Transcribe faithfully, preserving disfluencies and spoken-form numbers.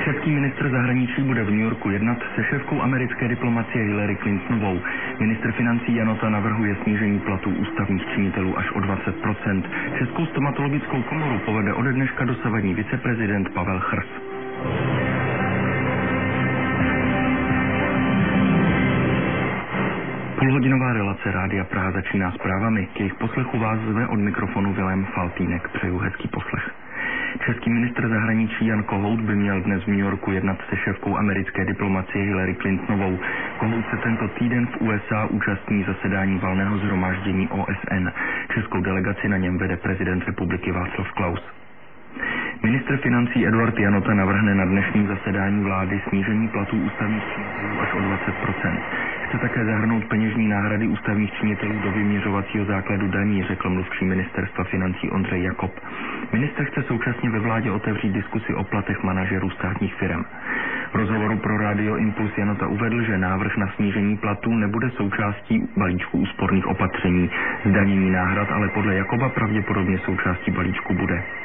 Český ministr zahraničí bude v New Yorku jednat se šéfkou americké diplomacie Hillary Clintonovou. Ministr financí Janota navrhuje snížení platů ústavních činitelů až o dvacet procent. Českou stomatologickou komoru povede ode dneška dosavadní viceprezident Pavel Chrs. Půlhodinová relace Rádia Praha začíná zprávami. K jejich poslechu vás zve od mikrofonu Vilém Faltýnek. Přeju hezký poslech. Český ministr zahraničí Jan Kohout by měl dnes v New Yorku jednat se šéfkou americké diplomacie Hillary Clintonovou. Kohout se tento týden v U S A účastní zasedání valného shromáždění O S N. Českou delegaci na něm vede prezident republiky Václav Klaus. Ministr financí Eduard Janota navrhne na dnešním zasedání vlády snížení platů ústavních činitelů až o dvacet procent. Chce také zahrnout peněžní náhrady ústavních činitelů do vyměřovacího základu daní, řekl mluvčí ministerstva financí Ondřej Jakob. Ministr chce současně ve vládě otevřít diskusi o platech manažerů státních firem. V rozhovoru pro Radio Impuls Janota uvedl, že návrh na snížení platů nebude součástí balíčku úsporných opatření. Zdanění náhrad ale podle Jakoba pravděpodobně součástí balíčku bude.